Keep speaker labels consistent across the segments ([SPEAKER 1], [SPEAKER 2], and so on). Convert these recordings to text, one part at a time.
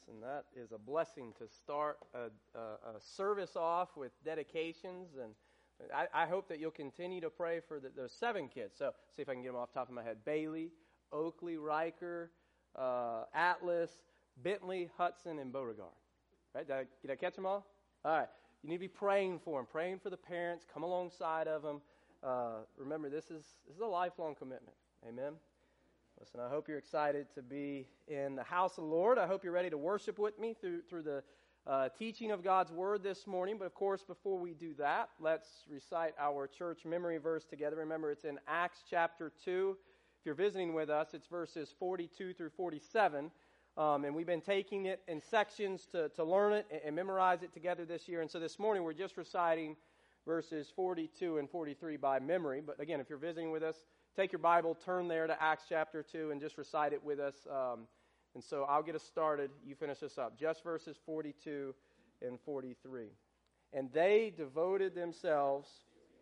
[SPEAKER 1] and that is a blessing to start a service off with dedications. And I hope that you'll continue to pray for those 7 kids. So, see if I can get them off the top of my head. Bailey, Oakley, Riker, Atlas, Bentley, Hudson, and Beauregard. Right? Did I catch them all? All right. You need to be praying for them, praying for the parents. Come alongside of them. Remember, this is a lifelong commitment. Amen. Listen, I hope you're excited to be in the house of the Lord. I hope you're ready to worship with me through the teaching of God's Word this morning. But of course, before we do that, let's recite our church memory verse together. Remember, it's in Acts chapter 2. If you're visiting with us, it's verses 42 through 47. And we've been taking it in sections to learn it and memorize it together this year. And so this morning, we're just reciting verses 42 and 43 by memory. But again, if you're visiting with us, take your Bible, turn there to Acts chapter 2, and just recite it with us. And so I'll get us started. You finish us up. Just verses 42 and 43. And they devoted themselves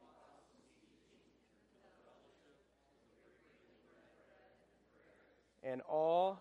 [SPEAKER 1] and all.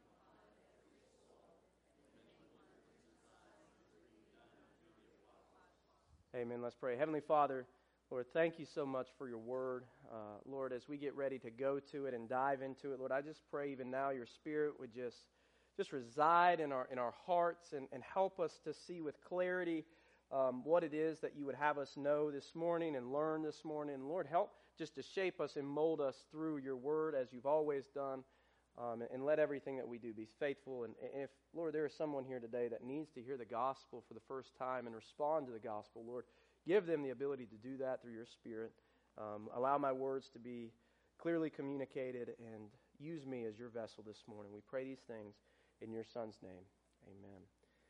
[SPEAKER 1] Amen. Let's pray. Heavenly Father, Lord, thank you so much for your word. Lord, as we get ready to go to it and dive into it, Lord, I just pray even now your Spirit would just reside in our hearts and help us to see with clarity what it is that you would have us know this morning and learn this morning. And Lord, help just to shape us and mold us through your word as you've always done. And let everything that we do be faithful. And if, Lord, there is someone here today that needs to hear the gospel for the first time and respond to the gospel, Lord, give them the ability to do that through your Spirit. Allow my words to be clearly communicated and use me as your vessel this morning. We pray these things in your Son's name. Amen.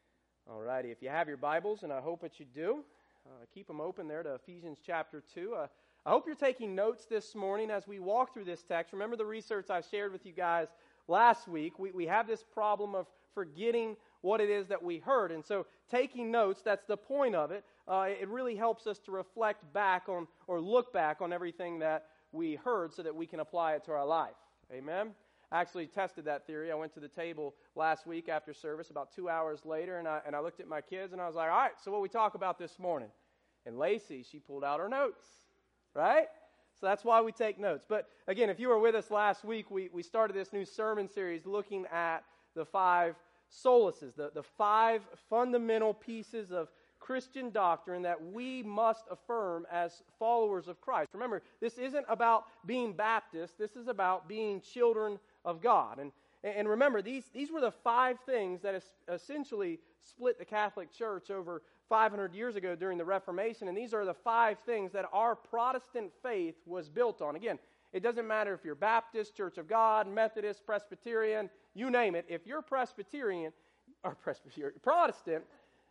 [SPEAKER 1] All righty. If you have your Bibles, and I hope that you do, keep them open there to Ephesians chapter 2. I hope you're taking notes this morning as we walk through this text. Remember the research I shared with you guys last week. We have this problem of forgetting what it is that we heard. And so taking notes, that's the point of it. It really helps us to reflect back on or look back on everything that we heard so that we can apply it to our life. Amen? I actually tested that theory. I went to the table last week after service about 2 hours later, and I looked at my kids and I was like, all right, so what we talk about this morning? And Lacey, she pulled out her notes. Right? So that's why we take notes. But again, if you were with us last week, we started this new sermon series looking at the 5 solaces, the 5 fundamental pieces of Christian doctrine that we must affirm as followers of Christ. Remember, this isn't about being Baptist. This is about being children of God. And remember, these were the 5 things that essentially split the Catholic Church over 500 years ago during the Reformation, and these are the 5 things that our Protestant faith was built on. Again, it doesn't matter if you're Baptist, Church of God, Methodist, Presbyterian, you name it. If you're Presbyterian or Protestant,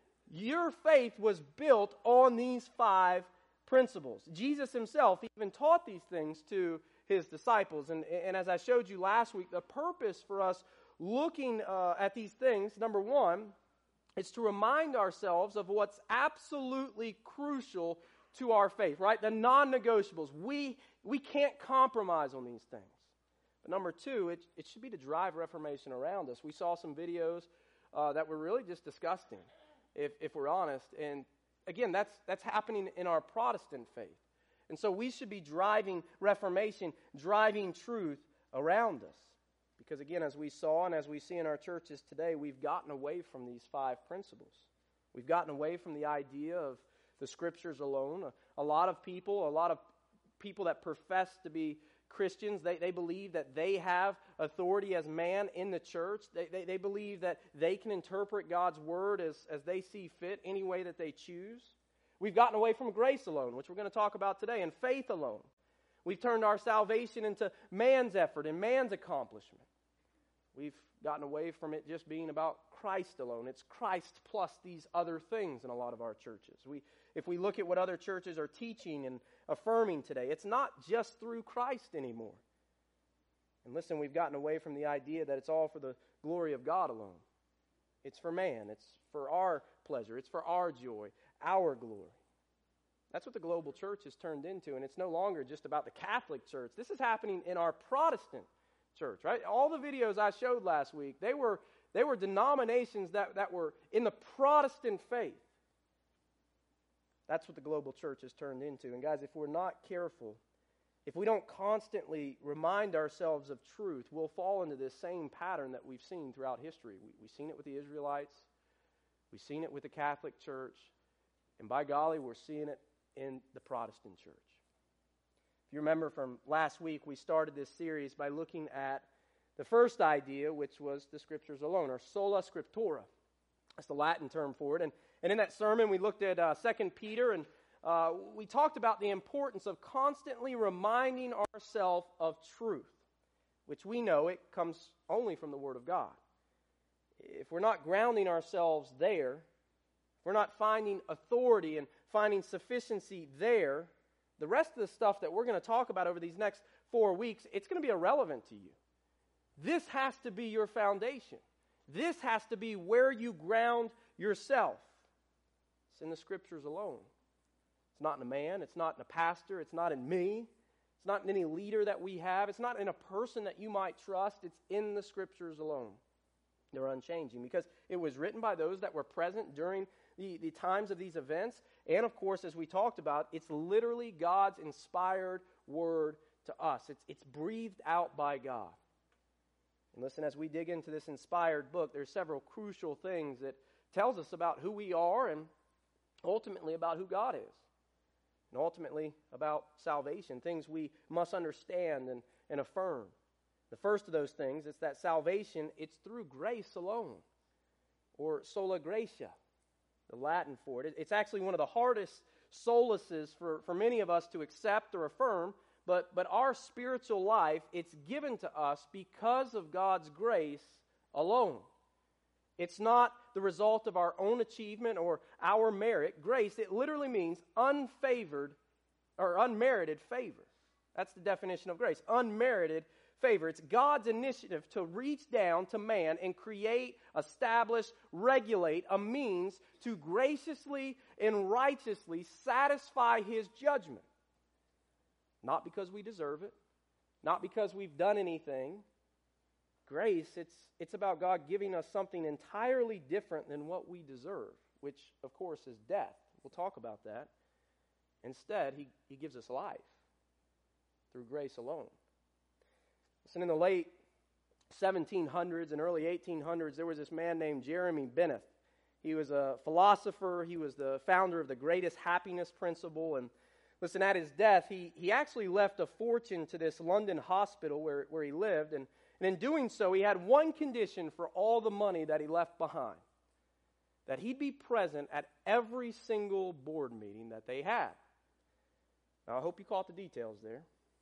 [SPEAKER 1] your faith was built on these 5 principles. Jesus himself even taught these things to his disciples. And as I showed you last week, the purpose for us looking at these things, number one, it's to remind ourselves of what's absolutely crucial to our faith, right? The non-negotiables. We can't compromise on these things. But number 2, it should be to drive reformation around us. We saw some videos that were really just disgusting, if we're honest. And again, that's happening in our Protestant faith. And so we should be driving reformation, driving truth around us. Because again, as we saw and as we see in our churches today, we've gotten away from these 5 principles. We've gotten away from the idea of the Scriptures alone. A lot of people that profess to be Christians, they believe that they have authority as man in the church. They believe that they can interpret God's Word as they see fit, any way that they choose. We've gotten away from grace alone, which we're going to talk about today, and faith alone. We've turned our salvation into man's effort and man's accomplishment. We've gotten away from it just being about Christ alone. It's Christ plus these other things in a lot of our churches. If we look at what other churches are teaching and affirming today, it's not just through Christ anymore. And listen, we've gotten away from the idea that it's all for the glory of God alone. It's for man. It's for our pleasure. It's for our joy, our glory. That's what the global church has turned into, and it's no longer just about the Catholic Church. This is happening in our Protestant church, right? All the videos I showed last week, they were denominations that were in the Protestant faith. That's what the global church has turned into. And guys, if we're not careful, if we don't constantly remind ourselves of truth, we'll fall into this same pattern that we've seen throughout history. We've seen it with the Israelites. We've seen it with the Catholic Church. And by golly, we're seeing it in the Protestant church. If you remember from last week, we started this series by looking at the first idea, which was the Scriptures alone, or sola scriptura. That's the Latin term for it. And in that sermon, we looked at 2 Peter, and we talked about the importance of constantly reminding ourselves of truth, which we know it comes only from the Word of God. If we're not grounding ourselves there, if we're not finding authority and finding sufficiency there, the rest of the stuff that we're going to talk about over these next 4 weeks, it's going to be irrelevant to you. This has to be your foundation. This has to be where you ground yourself. It's in the Scriptures alone. It's not in a man. It's not in a pastor. It's not in me. It's not in any leader that we have. It's not in a person that you might trust. It's in the Scriptures alone. They're unchanging because it was written by those that were present during the times of these events. And of course, as we talked about, it's literally God's inspired word to us. It's breathed out by God. And listen, as we dig into this inspired book, there's several crucial things that tells us about who we are and ultimately about who God is. And ultimately about salvation, things we must understand and affirm. The first of those things is that salvation, it's through grace alone, or sola gratia, the Latin for it. It's actually one of the hardest solaces for many of us to accept or affirm, but our spiritual life, it's given to us because of God's grace alone. It's not the result of our own achievement or our merit. Grace, it literally means unfavored or unmerited favor. That's the definition of grace, unmerited favor. It's God's initiative to reach down to man and create, establish, regulate a means to graciously and righteously satisfy His judgment. Not because we deserve it, not because we've done anything. Grace, it's about God giving us something entirely different than what we deserve, which, of course, is death. We'll talk about that. Instead, He gives us life through grace alone. Listen, in the late 1700s and early 1800s, there was this man named Jeremy Bentham. He was a philosopher. He was the founder of the greatest happiness principle. And listen, at his death, he actually left a fortune to this London hospital where he lived. And in doing so, he had one condition for all the money that he left behind: that he'd be present at every single board meeting that they had. Now, I hope you caught the details there.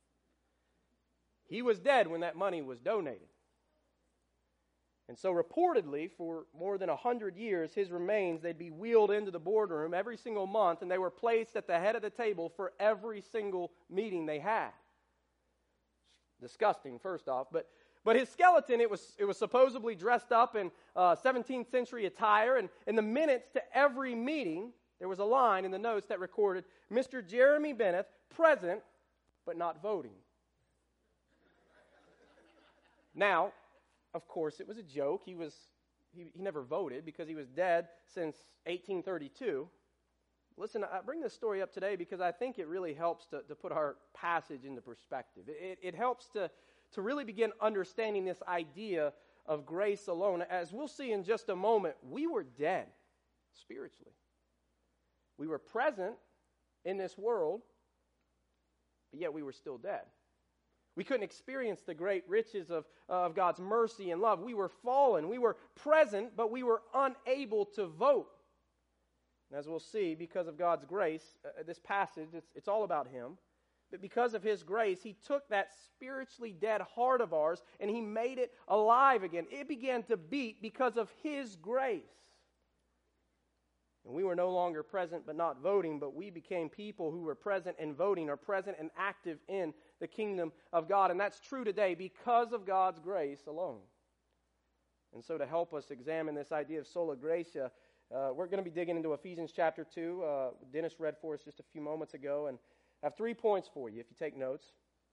[SPEAKER 1] He was dead when that money was donated. And so reportedly, for more than 100 years, his remains, they'd be wheeled into the boardroom every single month, and they were placed at the head of the table for every single meeting they had. Disgusting, first off. But his skeleton, it was supposedly dressed up in 17th century attire, and in the minutes to every meeting, there was a line in the notes that recorded, Mr. Jeremy Bentham, present, but not voting. Now, of course, it was a joke. He never voted because he was dead since 1832. Listen, I bring this story up today because I think it really helps to put our passage into perspective. It helps to really begin understanding this idea of grace alone. As we'll see in just a moment, we were dead spiritually. We were present in this world, but yet we were still dead. We couldn't experience the great riches of God's mercy and love. We were fallen. We were present, but we were unable to vote. And as we'll see, because of God's grace, this passage, it's all about Him. But because of His grace, He took that spiritually dead heart of ours and He made it alive again. It began to beat because of His grace. And we were no longer present but not voting, but we became people who were present and voting, or present and active in the kingdom of God. And that's true today because of God's grace alone. And so to help us examine this idea of sola gratia, we're going to be digging into Ephesians chapter 2. Dennis read for us just a few moments ago. And I have 3 points for you if you take notes.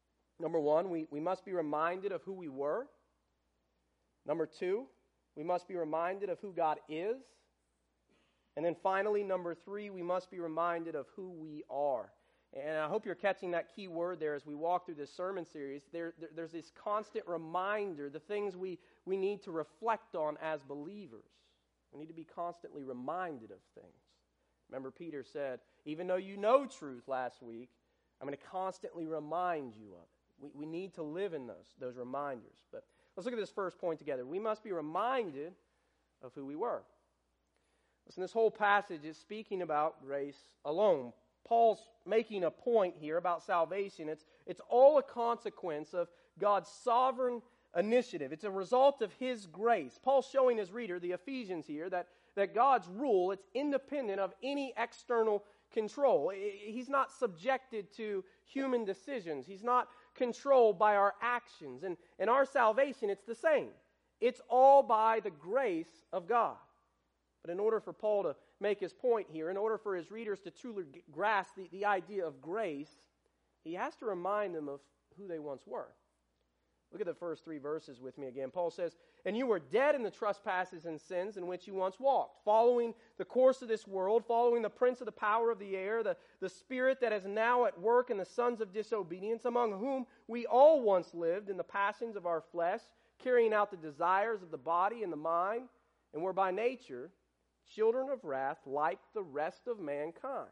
[SPEAKER 1] Number one, we must be reminded of who we were. Number two, we must be reminded of who God is. And then finally, number three, we must be reminded of who we are. And I hope you're catching that key word there as we walk through this sermon series. There's this constant reminder, the things we need to reflect on as believers. We need to be constantly reminded of things. Remember, Peter said, even though you know truth last week, I'm going to constantly remind you of it. We need to live in those reminders. But let's look at this first point together. We must be reminded of who we were. Listen, this whole passage is speaking about grace alone. Paul's making a point here about salvation. It's all a consequence of God's sovereign initiative. It's a result of His grace. Paul's showing his reader, the Ephesians here, that God's rule, it's independent of any external control. He's not subjected to human decisions. He's not controlled by our actions. And in our salvation, it's the same. It's all by the grace of God. But in order for Paul to make his point here, in order for his readers to truly grasp the idea of grace, he has to remind them of who they once were. Look at the first three verses with me again. Paul says, "And you were dead in the trespasses and sins in which you once walked, following the course of this world, following the prince of the power of the air, the spirit that is now at work in the sons of disobedience, among whom we all once lived in the passions of our flesh, carrying out the desires of the body and the mind, and were by nature children of wrath like the rest of mankind."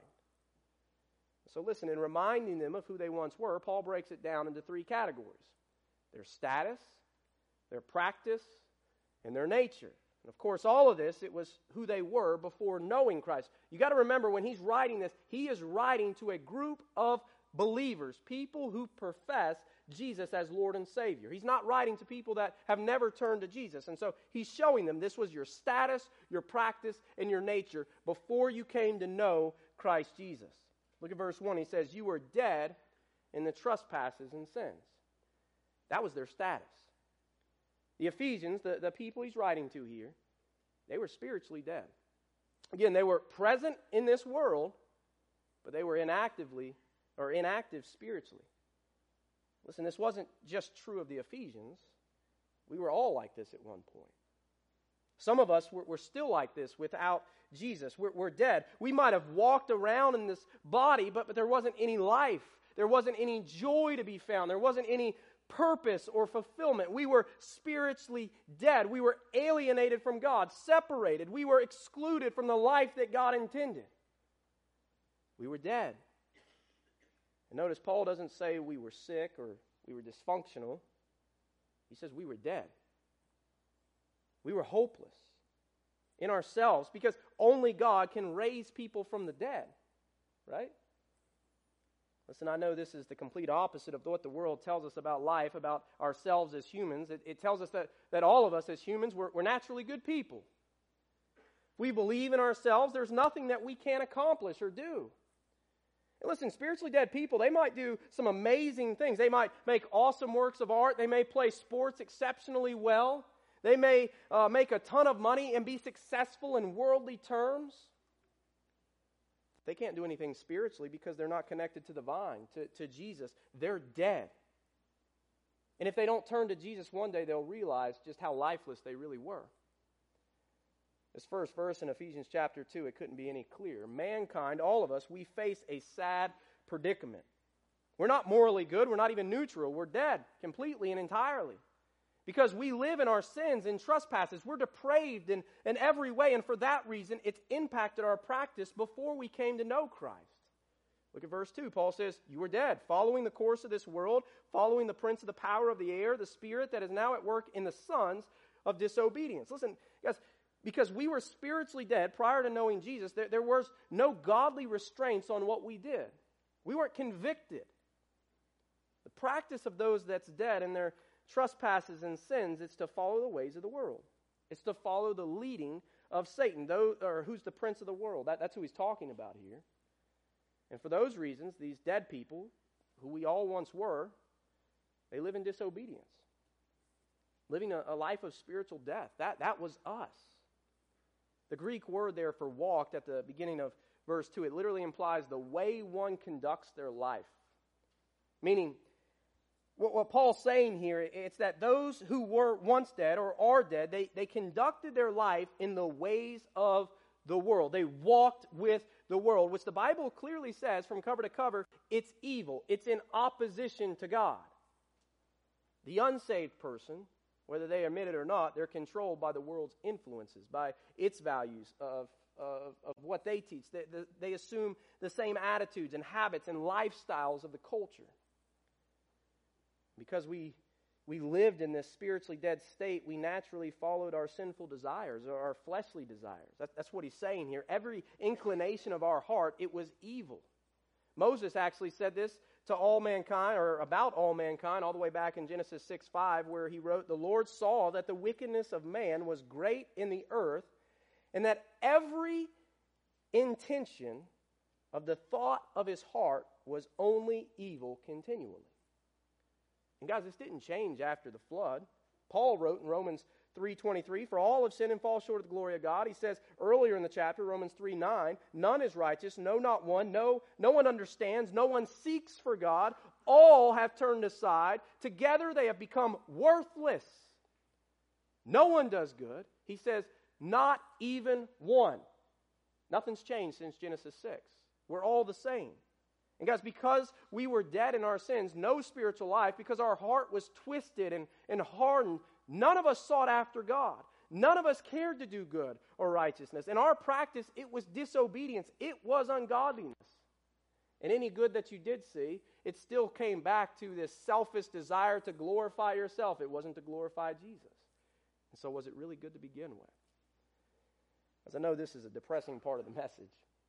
[SPEAKER 1] So listen, in reminding them of who they once were, Paul breaks it down into three categories: their status, their practice, and their nature. And of course, all of this, it was who they were before knowing Christ. You got to remember, when he's writing this, he is writing to a group of believers, people who profess Jesus as Lord and Savior. He's not writing to people that have never turned to Jesus. And so he's showing them this was your status, your practice, and your nature before you came to know Christ Jesus. Look at verse 1. He says, "You were dead in the trespasses and sins." That was their status. The Ephesians, the people he's writing to here, they were spiritually dead. Again, they were present in this world, but they were inactive spiritually. Listen, this wasn't just true of the Ephesians. We were all like this at one point. Some of us were still like this without Jesus. We're dead. We might have walked around in this body, but there wasn't any life. There wasn't any joy to be found. There wasn't any purpose or fulfillment. We were spiritually dead. We were alienated from God, separated. We were excluded from the life that God intended. We were dead. And notice Paul doesn't say we were sick or we were dysfunctional. He says we were dead. We were hopeless in ourselves because only God can raise people from the dead, right? Listen, I know this is the complete opposite of what the world tells us about life, about ourselves as humans. It tells us that all of us as humans, we're naturally good people. If we believe in ourselves, there's nothing that we can't accomplish or do. And listen, spiritually dead people, they might do some amazing things. They might make awesome works of art. They may play sports exceptionally well. They may make a ton of money and be successful in worldly terms. They can't do anything spiritually because they're not connected to the vine, to Jesus. They're dead. And if they don't turn to Jesus one day, they'll realize just how lifeless they really were. This first verse in Ephesians chapter 2, it couldn't be any clearer. Mankind, all of us, we face a sad predicament. We're not morally good. We're not even neutral. We're dead completely and entirely. Because we live in our sins and trespasses. We're depraved in every way. And for that reason, it's impacted our practice before we came to know Christ. Look at verse 2. Paul says, "You were dead, following the course of this world, following the prince of the power of the air, the spirit that is now at work in the sons of disobedience." Listen, guys, because we were spiritually dead prior to knowing Jesus, there was no godly restraints on what we did. We weren't convicted. The practice of those that's dead in their trespasses and sins is to follow the ways of the world. It's to follow the leading of Satan, who's the prince of the world. That's who he's talking about here. And for those reasons, these dead people, who we all once were, they live in disobedience. Living a life of spiritual death. That was us. The Greek word there for walked at the beginning of verse 2, it literally implies the way one conducts their life. Meaning, What Paul's saying here, it's that those who were once dead or are dead, they conducted their life in the ways of the world. They walked with the world, which the Bible clearly says from cover to cover, it's evil. It's in opposition to God. The unsaved person, whether they admit it or not, they're controlled by the world's influences, by its values of what they teach. They assume the same attitudes and habits and lifestyles of the culture. Because we lived in this spiritually dead state, we naturally followed our sinful desires or our fleshly desires. That's what he's saying here. Every inclination of our heart, it was evil. Moses actually said this to all mankind, or about all mankind, all the way back in Genesis 6:5, where he wrote, "The Lord saw that the wickedness of man was great in the earth, and that every intention of the thought of his heart was only evil continually." And guys, this didn't change after the flood. Paul wrote in Romans 3:23, "For all have sinned and fall short of the glory of God." He says earlier in the chapter, Romans 3:9, "None is righteous, no, not one. No one understands, no one seeks for God. All have turned aside. Together they have become worthless. No one does good." He says, "Not even one." Nothing's changed since Genesis 6. We're all the same. And guys, because we were dead in our sins, no spiritual life, because our heart was twisted and hardened, none of us sought after God. None of us cared to do good or righteousness. In our practice, it was disobedience. It was ungodliness. And any good that you did see, it still came back to this selfish desire to glorify yourself. It wasn't to glorify Jesus. And so was it really good to begin with? As I know this is a depressing part of the message.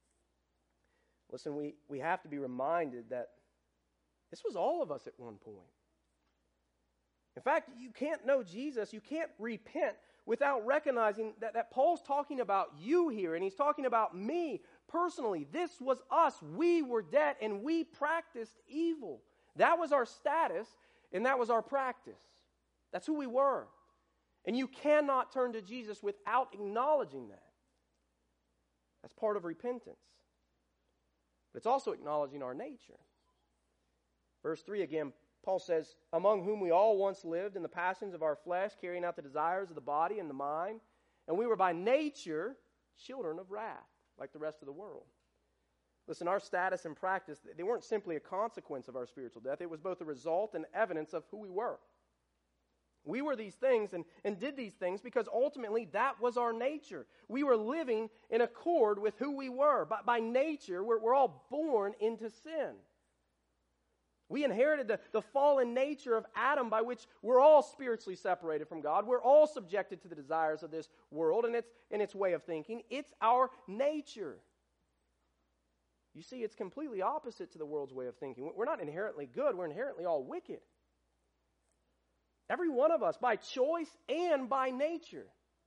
[SPEAKER 1] Listen, we have to be reminded that this was all of us at one point. In fact, you can't know Jesus, you can't repent without recognizing that Paul's talking about you here, and he's talking about me personally. This was us. We were dead, and we practiced evil. That was our status, and that was our practice. That's who we were. And you cannot turn to Jesus without acknowledging that. That's part of repentance. But it's also acknowledging our nature. Verse 3 again, Paul says, "Among whom we all once lived in the passions of our flesh, carrying out the desires of the body and the mind, and we were by nature children of wrath, like the rest of the world." Listen, our status and practice, they weren't simply a consequence of our spiritual death. It was both a result and evidence of who we were. We were these things and did these things because ultimately that was our nature. We were living in accord with who we were. By nature, we're all born into sin. We inherited the fallen nature of Adam, by which we're all spiritually separated from God. We're all subjected to the desires of this world and its way of thinking. It's our nature. You see, it's completely opposite to the world's way of thinking. We're not inherently good. We're inherently all wicked. Every one of us, by choice and by nature.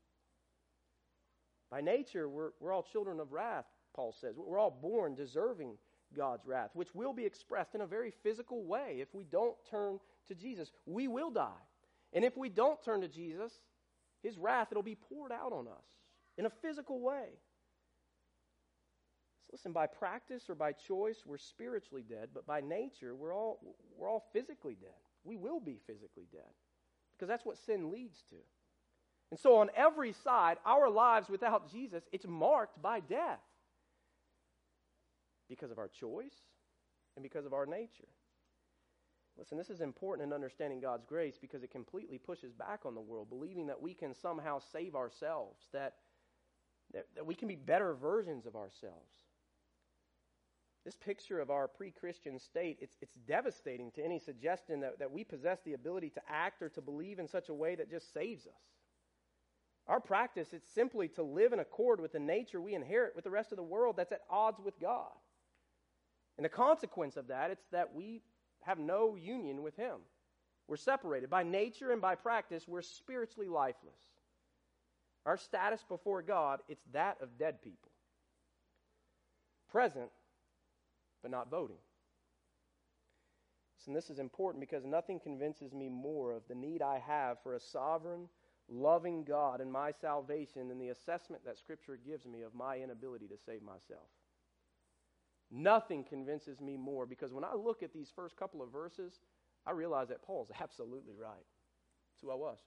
[SPEAKER 1] By nature, we're all children of wrath, Paul says. We're all born deserving God's wrath, which will be expressed in a very physical way if we don't turn to Jesus. We will die. And if we don't turn to Jesus, his wrath, it'll be poured out on us in a physical way. So listen, by practice or by choice, we're spiritually dead, but by nature, we're all physically dead. We will be physically dead. Because that's what sin leads to. And so on every side, our lives without Jesus, it's marked by death. Because of our choice and because of our nature. Listen, this is important in understanding God's grace because it completely pushes back on the world, believing that we can somehow save ourselves, that we can be better versions of ourselves. This picture of our pre-Christian state, it's devastating to any suggestion that we possess the ability to act or to believe in such a way that just saves us. Our practice, it's simply to live in accord with the nature we inherit with the rest of the world that's at odds with God. And the consequence of that, it's that we have no union with him. We're separated. By nature and by practice, we're spiritually lifeless. Our status before God, it's that of dead people. Present, but not voting. And this is important because nothing convinces me more of the need I have for a sovereign, loving God and my salvation than the assessment that Scripture gives me of my inability to save myself. Nothing convinces me more because when I look at these first couple of verses, I realized that Paul's absolutely right. That's who I was.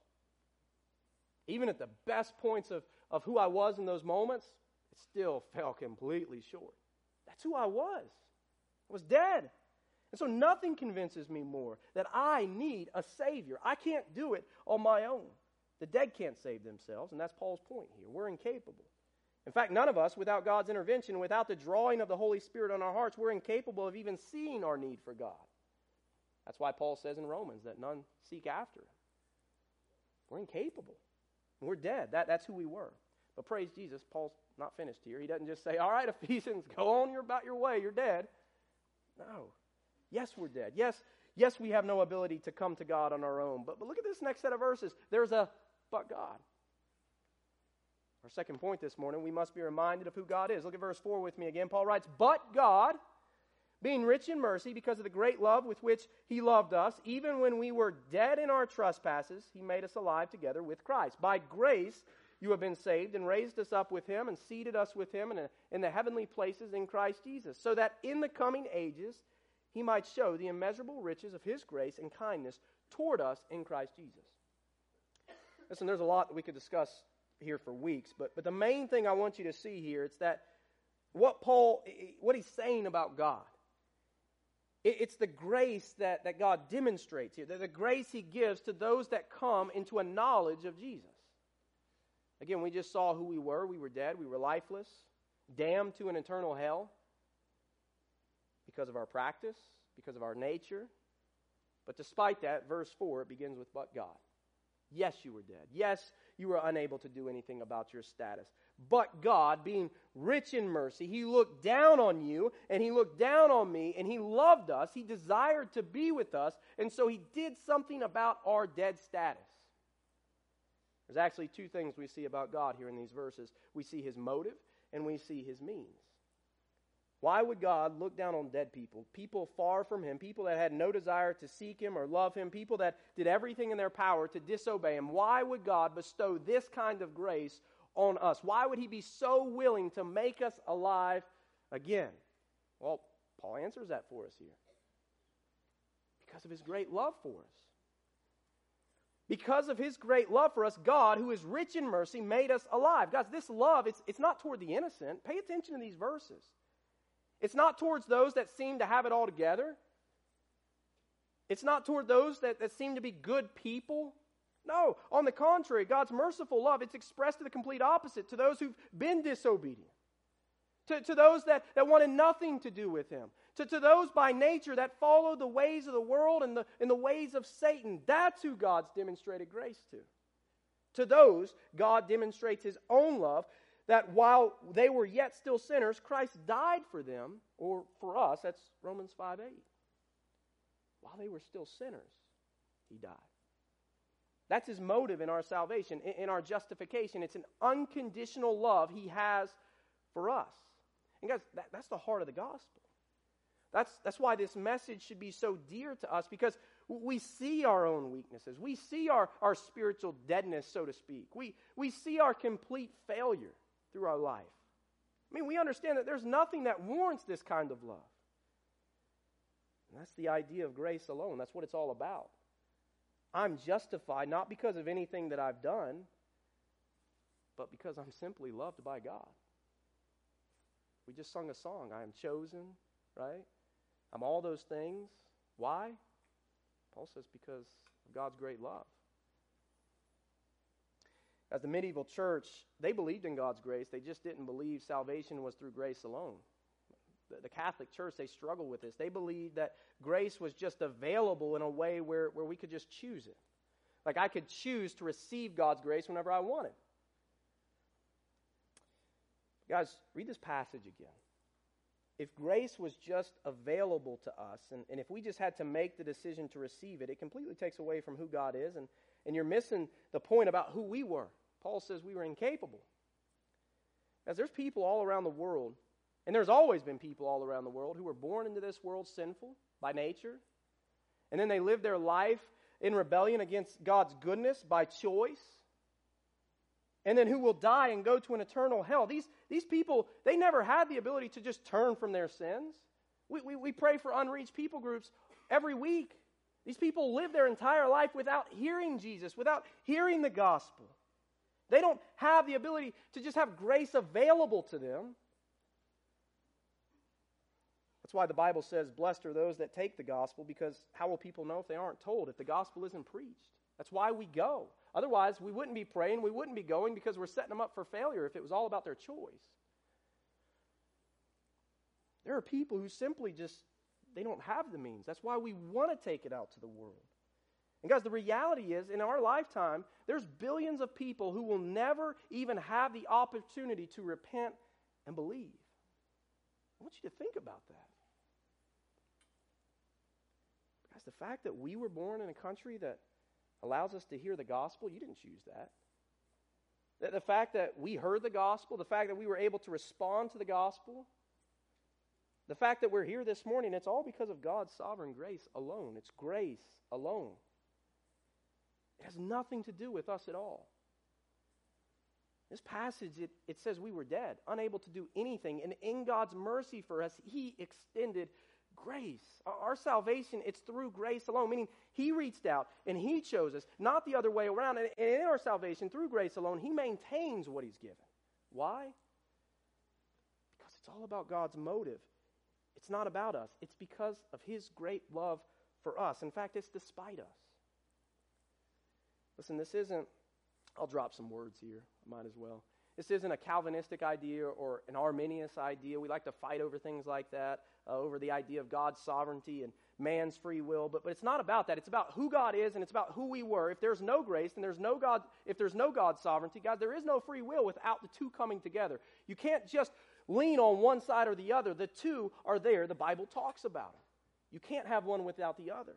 [SPEAKER 1] Even at the best points of who I was in those moments, it still fell completely short. That's who I was. I was dead. And so nothing convinces me more that I need a Savior. I can't do it on my own. The dead can't save themselves, and that's Paul's point here. We're incapable. In fact, none of us, without God's intervention, without the drawing of the Holy Spirit on our hearts, we're incapable of even seeing our need for God. That's why Paul says in Romans that none seek after Him. We're incapable. We're dead. That's who we were. But praise Jesus, Paul's not finished here. He doesn't just say, all right, Ephesians, go on about your way. You're dead. No. Yes, we're dead. Yes, we have no ability to come to God on our own. But look at this next set of verses. There's a but God. Our second point this morning, we must be reminded of who God is. Look at verse 4 with me again. Paul writes, but God, being rich in mercy because of the great love with which He loved us, even when we were dead in our trespasses, He made us alive together with Christ. By grace you have been saved and raised us up with Him and seated us with Him in the heavenly places in Christ Jesus, so that in the coming ages He might show the immeasurable riches of His grace and kindness toward us in Christ Jesus. Listen, there's a lot that we could discuss here for weeks, but the main thing I want you to see here is that what he's saying about God. It's the grace that God demonstrates here, the grace He gives to those that come into a knowledge of Jesus. Again, we just saw who we were. We were dead. We were lifeless, damned to an eternal hell because of our practice, because of our nature. But despite that, verse 4, it begins with, but God. Yes, you were dead. Yes, you were unable to do anything about your status. But God, being rich in mercy, He looked down on you, and He looked down on me, and He loved us. He desired to be with us, and so He did something about our dead status. There's actually two things we see about God here in these verses. We see His motive, and we see His means. Why would God look down on dead people, people far from Him, people that had no desire to seek Him or love Him, people that did everything in their power to disobey Him? Why would God bestow this kind of grace on us? Why would He be so willing to make us alive again? Well, Paul answers that for us here. Because of His great love for us. Because of His great love for us, God, who is rich in mercy, made us alive. Guys, this love, it's not toward the innocent. Pay attention to these verses. It's not towards those that seem to have it all together. It's not toward those that seem to be good people. No, on the contrary, God's merciful love, it's expressed to the complete opposite, to those who've been disobedient, to those that wanted nothing to do with Him, to those by nature that follow the ways of the world and the ways of Satan. That's who God's demonstrated grace to. To those, God demonstrates His own love, that while they were yet still sinners, Christ died for them, or for us, that's Romans 5:8. While they were still sinners, He died. That's His motive in our salvation, in our justification. It's an unconditional love He has for us. And guys, that's the heart of the gospel. That's why this message should be so dear to us, because we see our own weaknesses. We see our spiritual deadness, so to speak. We see our complete failure through our life. I mean, we understand that there's nothing that warrants this kind of love. And that's the idea of grace alone. That's what it's all about. I'm justified not because of anything that I've done, but because I'm simply loved by God. We just sung a song, I am chosen, right? I'm all those things. Why? Paul says because of God's great love. As the medieval church, they believed in God's grace. They just didn't believe salvation was through grace alone. The Catholic Church, they struggle with this. They believed that grace was just available in a way where we could just choose it. Like I could choose to receive God's grace whenever I wanted. Guys, read this passage again. If grace was just available to us, and if we just had to make the decision to receive it, it completely takes away from who God is, and you're missing the point about who we were. Paul says we were incapable. As there's people all around the world, and there's always been people all around the world who were born into this world sinful by nature, and then they live their life in rebellion against God's goodness by choice, and then who will die and go to an eternal hell. These people, they never had the ability to just turn from their sins. We pray for unreached people groups every week. These people live their entire life without hearing Jesus, without hearing the gospel. They don't have the ability to just have grace available to them. That's why the Bible says, blessed are those that take the gospel, because how will people know if they aren't told, if the gospel isn't preached? That's why we go. Otherwise, we wouldn't be praying, we wouldn't be going, because we're setting them up for failure if it was all about their choice. There are people who simply just, they don't have the means. That's why we want to take it out to the world. And guys, the reality is, in our lifetime, there's billions of people who will never even have the opportunity to repent and believe. I want you to think about that. Guys, the fact that we were born in a country that allows us to hear the gospel, you didn't choose that. The fact that we heard the gospel, the fact that we were able to respond to the gospel, the fact that we're here this morning, it's all because of God's sovereign grace alone. It's grace alone. It has nothing to do with us at all. This passage, it says we were dead, unable to do anything. And in God's mercy for us, He extended grace. Our salvation, it's through grace alone, meaning He reached out and He chose us, not the other way around. And in our salvation, through grace alone, He maintains what He's given. Why? Because it's all about God's motive. It's not about us. It's because of His great love for us. In fact, it's despite us. Listen, this isn't, I'll drop some words here, I might as well. This isn't a Calvinistic idea or an Arminius idea. We like to fight over things like that, over the idea of God's sovereignty and man's free will. But it's not about that. It's about who God is, and it's about who we were. If there's no grace, then there's no God. If there's no God's sovereignty, God, there is no free will without the two coming together. You can't just lean on one side or the other. The two are there. The Bible talks about it. You can't have one without the other.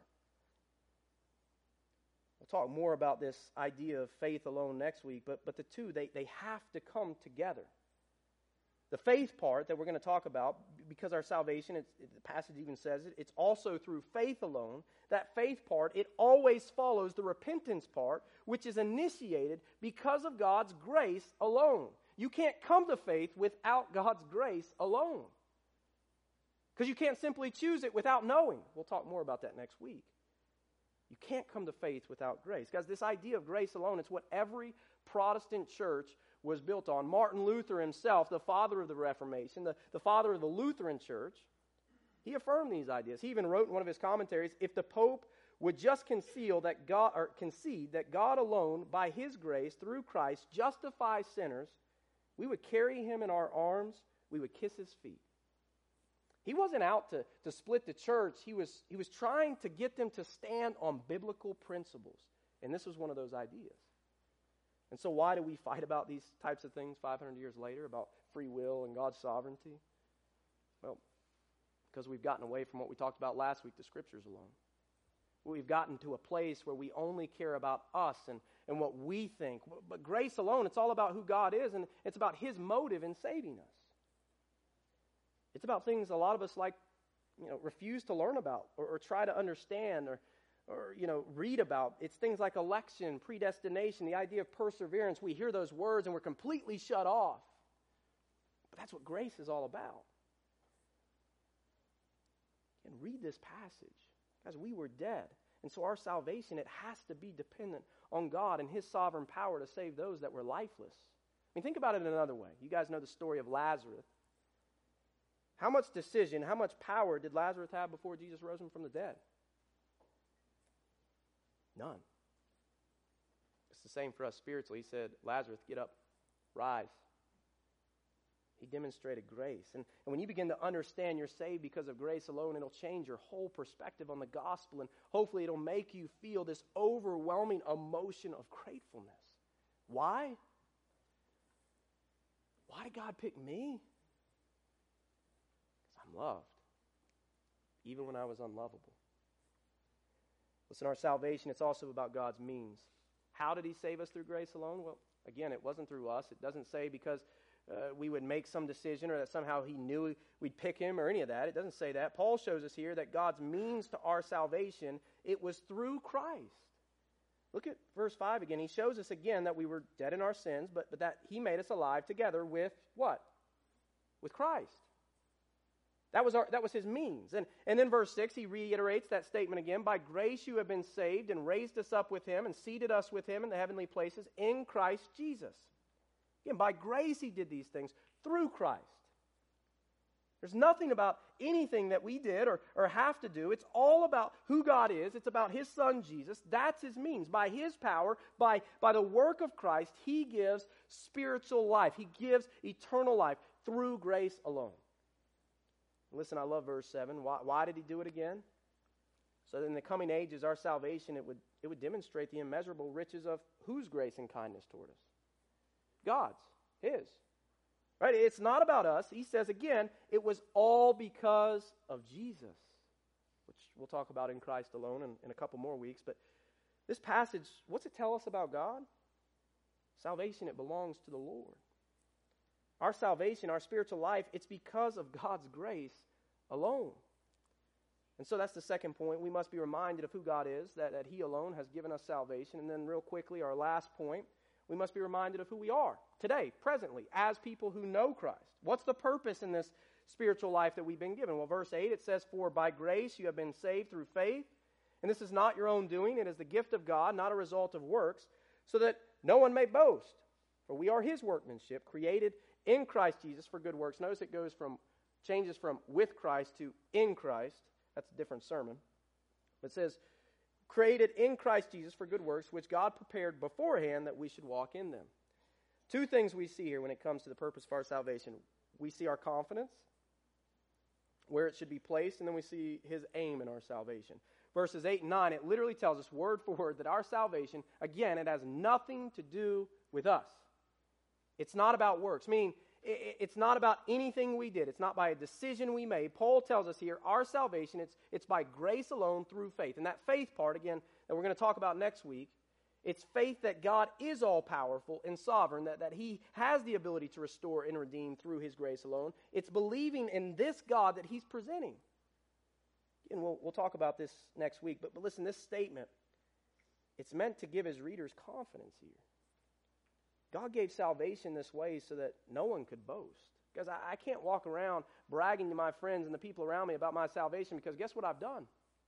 [SPEAKER 1] We'll talk more about this idea of faith alone next week, but the two, they have to come together. The faith part that we're going to talk about, because our salvation, the passage even says it, it's also through faith alone. That faith part, it always follows the repentance part, which is initiated because of God's grace alone. You can't come to faith without God's grace alone. Because you can't simply choose it without knowing. We'll talk more about that next week. You can't come to faith without grace. Guys, this idea of grace alone, it's what every Protestant church was built on. Martin Luther himself, the father of the Reformation, the father of the Lutheran church, he affirmed these ideas. He even wrote in one of his commentaries, if the Pope would just concede that God alone, by His grace, through Christ, justifies sinners, we would carry Him in our arms, we would kiss His feet. He wasn't out to split the church. He was trying to get them to stand on biblical principles. And this was one of those ideas. And so why do we fight about these types of things 500 years later, about free will and God's sovereignty? Well, because we've gotten away from what we talked about last week, the Scriptures alone. We've gotten to a place where we only care about us and what we think. But grace alone, it's all about who God is, and it's about His motive in saving us. It's about things a lot of us refuse to learn about or try to understand or read about. It's things like election, predestination, the idea of perseverance. We hear those words and we're completely shut off. But that's what grace is all about. And read this passage. Guys, we were dead. And so our salvation, it has to be dependent on God and His sovereign power to save those that were lifeless. I mean, think about it in another way. You guys know the story of Lazarus. How much decision, how much power did Lazarus have before Jesus rose him from the dead? None. It's the same for us spiritually. He said, Lazarus, get up, rise. He demonstrated grace. And when you begin to understand you're saved because of grace alone, it'll change your whole perspective on the gospel, and hopefully it'll make you feel this overwhelming emotion of gratefulness. Why? Why did God pick me? Loved, even when I was unlovable. Listen, our salvation, it's also about God's means. How did He save us through grace alone? Well, again, it wasn't through us. It doesn't say because we would make some decision or that somehow He knew we'd pick Him or any of that. It doesn't say that. Paul shows us here that God's means to our salvation, it was through Christ. Look at verse 5 again. He shows us again that we were dead in our sins, but that He made us alive together with what? With Christ. That was his means. And then verse 6, he reiterates that statement again. By grace you have been saved and raised us up with him and seated us with him in the heavenly places in Christ Jesus. Again, by grace he did these things through Christ. There's nothing about anything that we did or have to do. It's all about who God is. It's about his son Jesus. That's his means. By his power, by the work of Christ, he gives spiritual life. He gives eternal life through grace alone. Listen, I love verse 7. Why did he do it again? So that in the coming ages, our salvation, it would demonstrate the immeasurable riches of whose grace and kindness toward us? God's, his. Right? It's not about us. He says again, it was all because of Jesus, which we'll talk about in Christ alone in a couple more weeks. But this passage, what's it tell us about God? Salvation, it belongs to the Lord. Our salvation, our spiritual life, it's because of God's grace alone. And so that's the second point. We must be reminded of who God is, that he alone has given us salvation. And then real quickly, our last point, we must be reminded of who we are today, presently, as people who know Christ. What's the purpose in this spiritual life that we've been given? Well, verse 8, it says, "For by grace you have been saved through faith, and this is not your own doing, it is the gift of God, not a result of works, so that no one may boast. For we are his workmanship, created in Christ Jesus for good works." Notice it changes from with Christ to in Christ. That's a different sermon. It says, created in Christ Jesus for good works, which God prepared beforehand that we should walk in them. Two things we see here when it comes to the purpose of our salvation. We see our confidence, where it should be placed, and then we see his aim in our salvation. Verses 8 and 9, it literally tells us word for word that our salvation, again, it has nothing to do with us. It's not about works, meaning it's not about anything we did. It's not by a decision we made. Paul tells us here, our salvation, it's by grace alone through faith. And that faith part, again, that we're going to talk about next week, it's faith that God is all-powerful and sovereign, that he has the ability to restore and redeem through his grace alone. It's believing in this God that he's presenting. And we'll talk about this next week. But listen, this statement, it's meant to give his readers confidence here. God gave salvation this way so that no one could boast. Because I can't walk around bragging to my friends and the people around me about my salvation, because guess what I've done?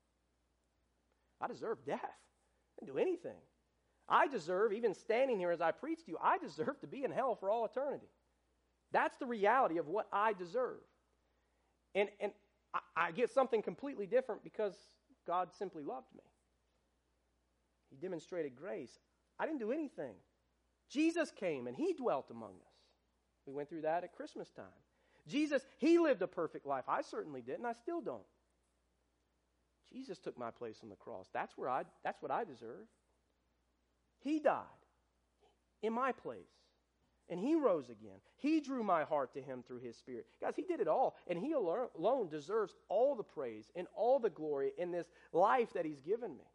[SPEAKER 1] I deserve death. I didn't do anything. I deserve, even standing here as I preach to you, I deserve to be in hell for all eternity. That's the reality of what I deserve. And I get something completely different because God simply loved me. He demonstrated grace. I didn't do anything. Jesus came and he dwelt among us. We went through that at Christmas time. Jesus, he lived a perfect life. I certainly didn't. I still don't. Jesus took my place on the cross. That's what I deserve. He died in my place. And he rose again. He drew my heart to him through his Spirit. Guys, he did it all. And he alone deserves all the praise and all the glory in this life that he's given me.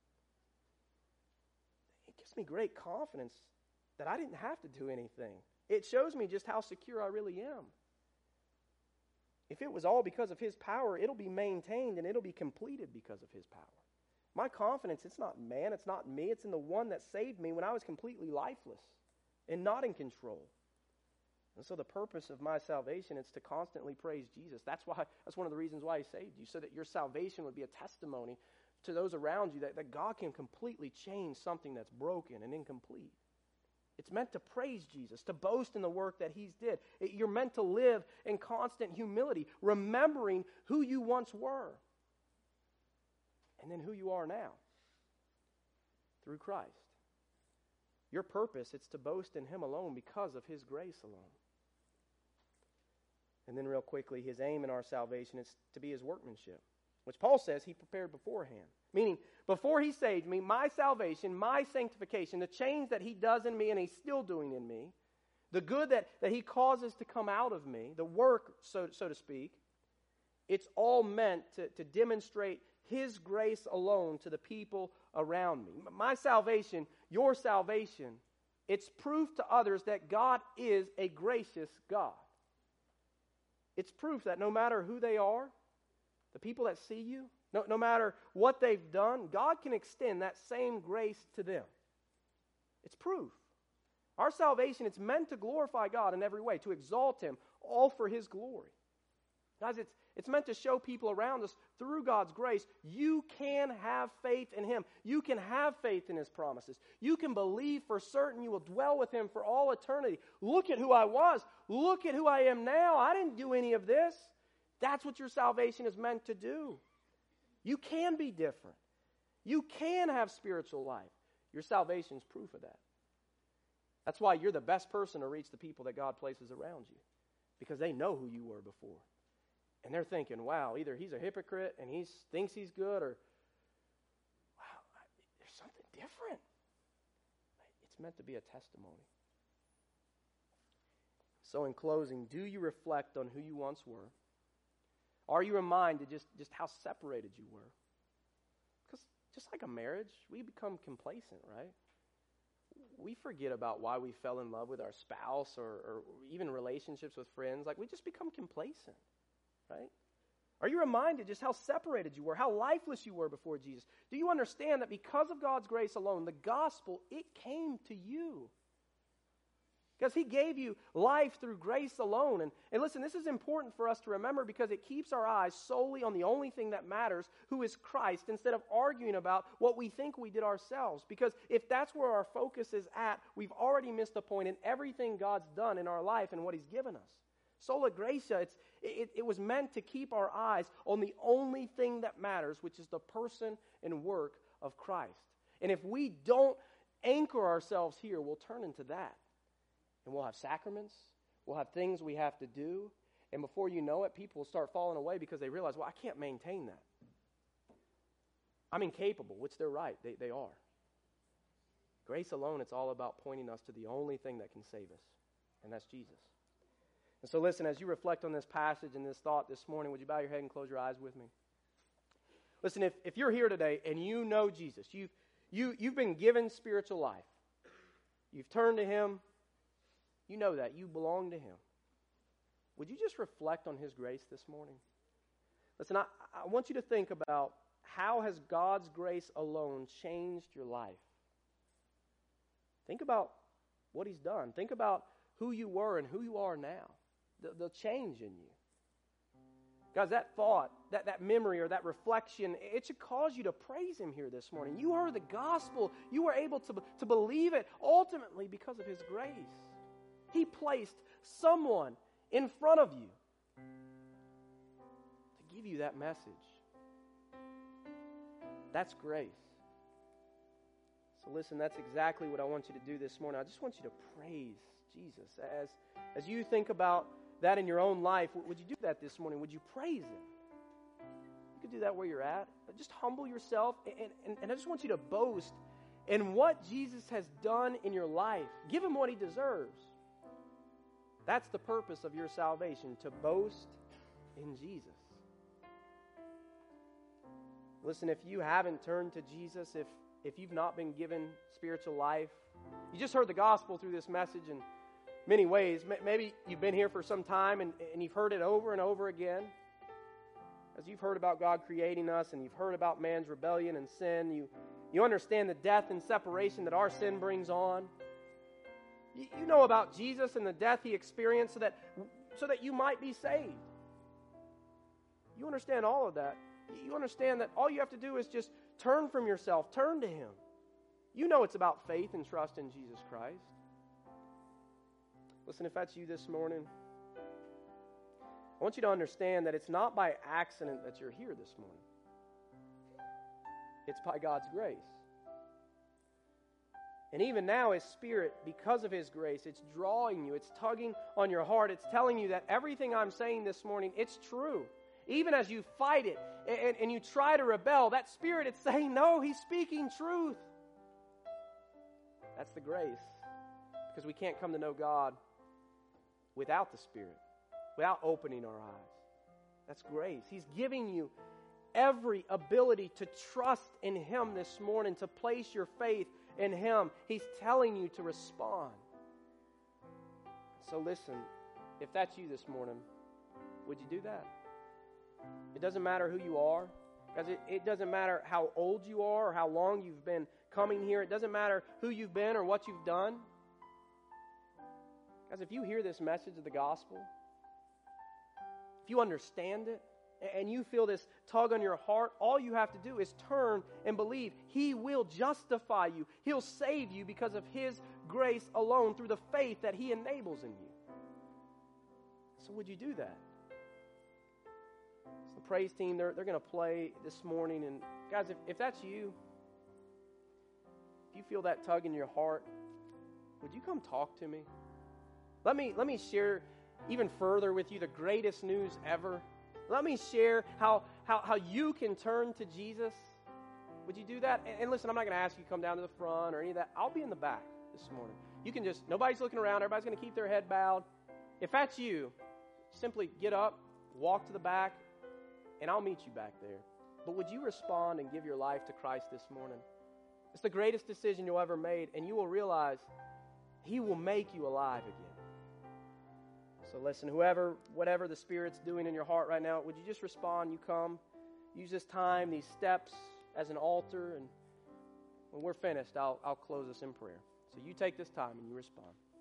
[SPEAKER 1] It gives me great confidence that I didn't have to do anything. It shows me just how secure I really am. If it was all because of his power, it'll be maintained and it'll be completed because of his power. My confidence, it's not man, it's not me, it's in the one that saved me when I was completely lifeless and not in control. And so the purpose of my salvation is to constantly praise Jesus. That's one of the reasons why he saved you, so that your salvation would be a testimony to those around you that God can completely change something that's broken and incomplete. It's meant to praise Jesus, to boast in the work that he's did. You're meant to live in constant humility, remembering who you once were and then who you are now through Christ. Your purpose, it's to boast in him alone because of his grace alone. And then real quickly, his aim in our salvation is to be his workmanship, which Paul says he prepared beforehand. Meaning, before he saved me, my salvation, my sanctification, the change that he does in me and he's still doing in me, the good that he causes to come out of me, the work, so to speak, it's all meant to demonstrate his grace alone to the people around me. My salvation, your salvation, it's proof to others that God is a gracious God. It's proof that no matter who they are, the people that see you, no matter what they've done, God can extend that same grace to them. It's proof. Our salvation, it's meant to glorify God in every way, to exalt him, all for his glory. Guys, it's meant to show people around us through God's grace, you can have faith in Him. You can have faith in His promises. You can believe for certain you will dwell with Him for all eternity. Look at who I was. Look at who I am now. I didn't do any of this. That's what your salvation is meant to do. You can be different. You can have spiritual life. Your salvation is proof of that. That's why you're the best person to reach the people that God places around you, because they know who you were before. And they're thinking, wow, either he's a hypocrite and he thinks he's good, or, wow, there's something different. It's meant to be a testimony. So in closing, do you reflect on who you once were? Are you reminded just how separated you were? Because just like a marriage, we become complacent, right? We forget about why we fell in love with our spouse or even relationships with friends. Like, we just become complacent. Right? Are you reminded just how separated you were, how lifeless you were before Jesus? Do you understand that because of God's grace alone, the gospel, it came to you? Because He gave you life through grace alone. And listen, this is important for us to remember, because it keeps our eyes solely on the only thing that matters, who is Christ, instead of arguing about what we think we did ourselves. Because if that's where our focus is at, we've already missed the point in everything God's done in our life and what He's given us. Sola Gracia, it was meant to keep our eyes on the only thing that matters, which is the person and work of Christ. And if we don't anchor ourselves here, we'll turn into that. And we'll have sacraments, we'll have things we have to do, and before you know it, people will start falling away because they realize, well, I can't maintain that. I'm incapable, which they're right, they are. Grace alone, it's all about pointing us to the only thing that can save us, and that's Jesus. And so listen, as you reflect on this passage and this thought this morning, would you bow your head and close your eyes with me? Listen, if you're here today and you know Jesus, you've been given spiritual life, you've turned to Him, you know that, you belong to Him. Would you just reflect on His grace this morning? Listen, I want you to think about, how has God's grace alone changed your life? Think about what He's done. Think about who you were and who you are now. The change in you. Guys, that thought, that memory or that reflection, it should cause you to praise Him here this morning. You heard the gospel. You were able to believe it ultimately because of His grace. He placed someone in front of you to give you that message. That's grace. So listen, that's exactly what I want you to do this morning. I just want you to praise Jesus. As you think about that in your own life, would you do that this morning? Would you praise Him? You could do that where you're at. But just humble yourself, and I just want you to boast in what Jesus has done in your life. Give Him what He deserves. That's the purpose of your salvation, to boast in Jesus. Listen, if you haven't turned to Jesus, if you've not been given spiritual life, you just heard the gospel through this message in many ways. Maybe you've been here for some time and you've heard it over and over again. As you've heard about God creating us and you've heard about man's rebellion and sin, you understand the death and separation that our sin brings on. You know about Jesus and the death He experienced so that you might be saved. You understand all of that. You understand that all you have to do is just turn from yourself, turn to Him. You know it's about faith and trust in Jesus Christ. Listen, if that's you this morning, I want you to understand that it's not by accident that you're here this morning. It's by God's grace. And even now, His Spirit, because of His grace, it's drawing you, it's tugging on your heart, it's telling you that everything I'm saying this morning, it's true. Even as you fight it and you try to rebel, that Spirit, it's saying, no, He's speaking truth. That's the grace. Because we can't come to know God without the Spirit, without opening our eyes. That's grace. He's giving you every ability to trust in Him this morning, to place your faith in Him. He's telling you to respond. So listen, if that's you this morning, would you do that? It doesn't matter who you are. It doesn't matter how old you are or how long you've been coming here. It doesn't matter who you've been or what you've done. Guys, if you hear this message of the gospel if you understand it, and you feel this tug on your heart, all you have to do is turn and believe. He will justify you. He'll save you because of His grace alone through the faith that He enables in you. So would you do that? So the praise team, they're going to play this morning. And guys, if that's you, if you feel that tug in your heart, would you come talk to me? Let me share even further with you the greatest news ever. Let me share how you can turn to Jesus. Would you do that? And listen, I'm not going to ask you to come down to the front or any of that. I'll be in the back this morning. You can just, nobody's looking around. Everybody's going to keep their head bowed. If that's you, simply get up, walk to the back, and I'll meet you back there. But would you respond and give your life to Christ this morning? It's the greatest decision you'll ever make, and you will realize He will make you alive again. So listen, whatever the Spirit's doing in your heart right now, would you just respond? You come, use this time, these steps as an altar, and when we're finished, I'll close us in prayer. So you take this time and you respond.